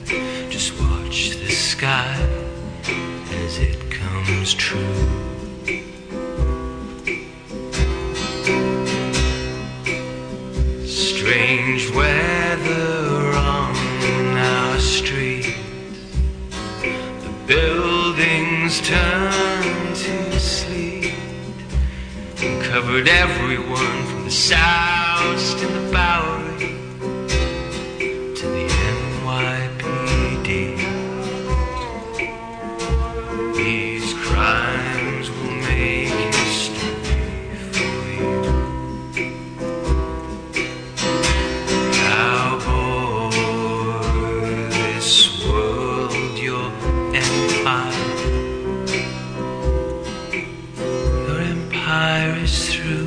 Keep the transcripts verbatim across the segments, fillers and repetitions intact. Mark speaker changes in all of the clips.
Speaker 1: Just watch the sky as it comes true. Strange weather on our street. The buildings turn to sleet and covered everyone from the South to the Bowery to the N Y P D. These crimes will make history for you. Cowboy, this world, your empire, your empire is through.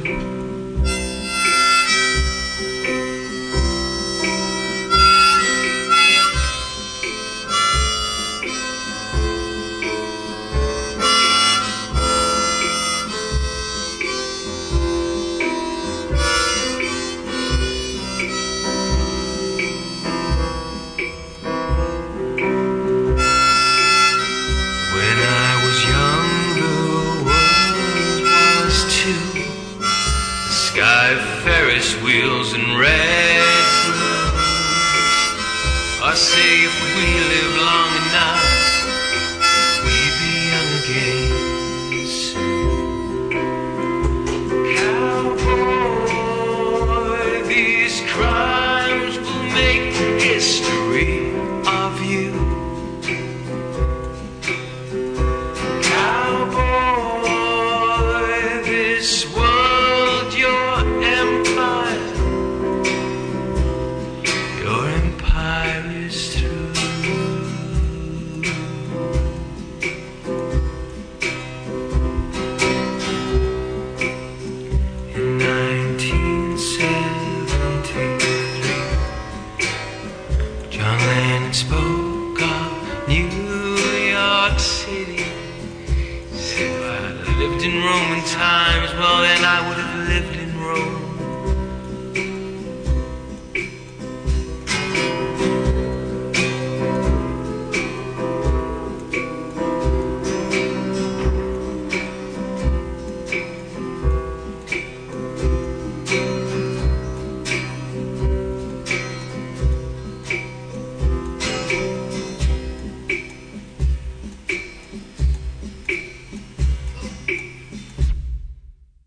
Speaker 1: Sky Ferris wheels and red balloons. I say if we live long enough, we'll be young again soon. Cowboy, these crimes will make history of you. Cowboy, this world, your empire, your empire is through. In nineteen seventy-three, John Lennon spoke of New York City. He said, well, I lived in Roman times, well then